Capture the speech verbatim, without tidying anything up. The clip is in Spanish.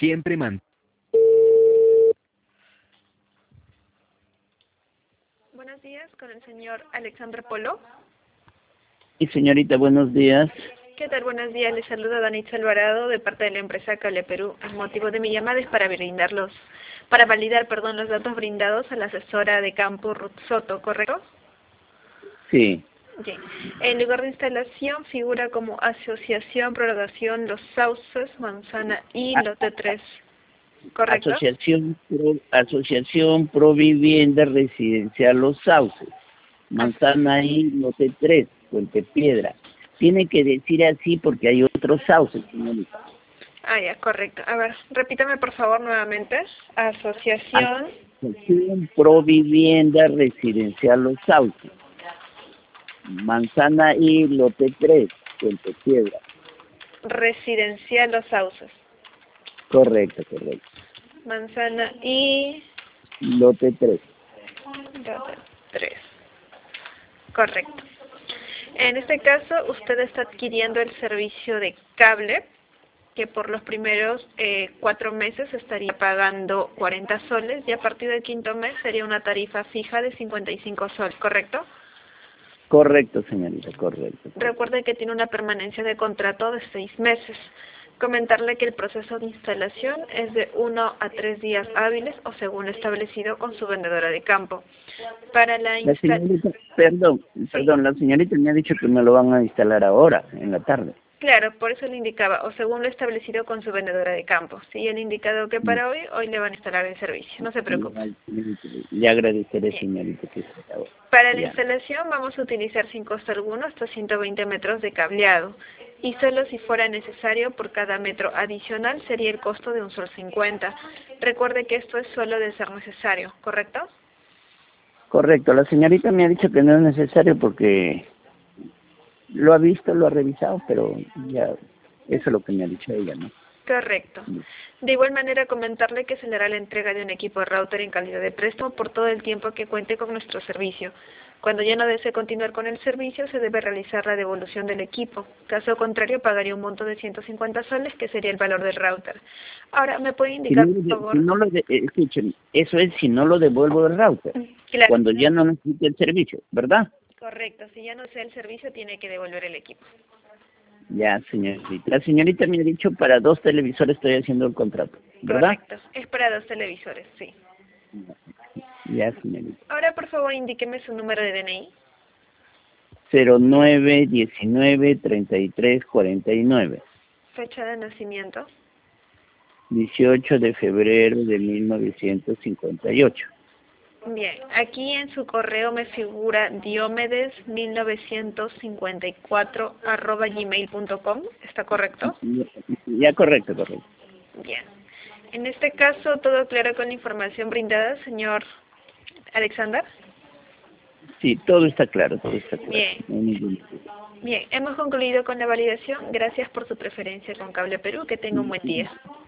Siempre man. Buenos días, con el señor Alexandre Polo. Y señorita, buenos días. ¿Qué tal? Buenos días, le saluda Danitza Alvarado de parte de la empresa Cable Perú. El motivo de mi llamada es para brindarlos, para validar, perdón, los datos brindados a la asesora de campo Ruth Soto, ¿correcto? Sí. Sí. El lugar de instalación figura como Asociación Prolongación Los Sauces, Manzana y Lote tres, ¿correcto? Asociación Pro, Asociación Pro Vivienda Residencial Los Sauces, Manzana y Lote tres, Puente Piedra. Tiene que decir así porque hay otros sauces, señorita. Ah, ya, correcto. A ver, repítame por favor nuevamente. Asociación... Asociación Pro Vivienda Residencial Los Sauces, Manzana y Lote tres, Puente Piedra. Residencial Los Sauces. Correcto, correcto. Manzana y... Lote tres. Lote tres. Correcto. En este caso, usted está adquiriendo el servicio de cable, que por los primeros eh, cuatro meses estaría pagando cuarenta soles, y a partir del quinto mes sería una tarifa fija de cincuenta y cinco soles, ¿correcto? Correcto, señorita, correcto. Recuerde que tiene una permanencia de contrato de seis meses. Comentarle que el proceso de instalación es de uno a tres días hábiles o según establecido con su vendedora de campo. Para la La señorita, perdón, perdón, la señorita me ha dicho que me lo van a instalar ahora, en la tarde. Claro, por eso le indicaba, o según lo establecido con su vendedora de campo. Si él ha indicado que para hoy, hoy le van a instalar el servicio, no se preocupe. Le agradeceré, señorita, que sea ahora. Para la Ya. instalación vamos a utilizar sin costo alguno hasta ciento veinte metros de cableado. Y solo si fuera necesario por cada metro adicional sería el costo de un sol cincuenta. Recuerde que esto es solo de ser necesario, ¿correcto? Correcto, la señorita me ha dicho que no es necesario porque lo ha visto, lo ha revisado, pero ya, eso es lo que me ha dicho ella, ¿no? Correcto. De igual manera, comentarle que se le hará la entrega de un equipo de router en calidad de préstamo por todo el tiempo que cuente con nuestro servicio. Cuando ya no desee continuar con el servicio, se debe realizar la devolución del equipo. Caso contrario, pagaría un monto de ciento cincuenta soles, que sería el valor del router. Ahora, ¿me puede indicar, si no, por de, favor? Si no lo de, escuchen, eso es si no lo devuelvo el router, Claro, cuando ya no necesite el servicio, ¿verdad? correcto. Si ya no desea el servicio, tiene que devolver el equipo. Ya, señorita. La señorita me ha dicho para dos televisores estoy haciendo el contrato, ¿verdad? Correcto. Es para dos televisores, sí. Ya, señorita. Ahora, por favor, indíqueme su número de D N I. cero nueve diecinueve treinta y tres cuarenta y nueve. Fecha de nacimiento. dieciocho de febrero de mil novecientos cincuenta y ocho. Bien, aquí en su correo me figura diomedes mil novecientos cincuenta y cuatro arroba gmail punto com, ¿está correcto? Ya, ya, correcto, correcto. Bien. En este caso, ¿todo claro con la información brindada, señor Alexander? Sí, todo está claro, todo está claro. Bien. No hay ningún problema. Bien, hemos concluido con la validación. Gracias por su preferencia con Cable Perú. Que tenga un buen día.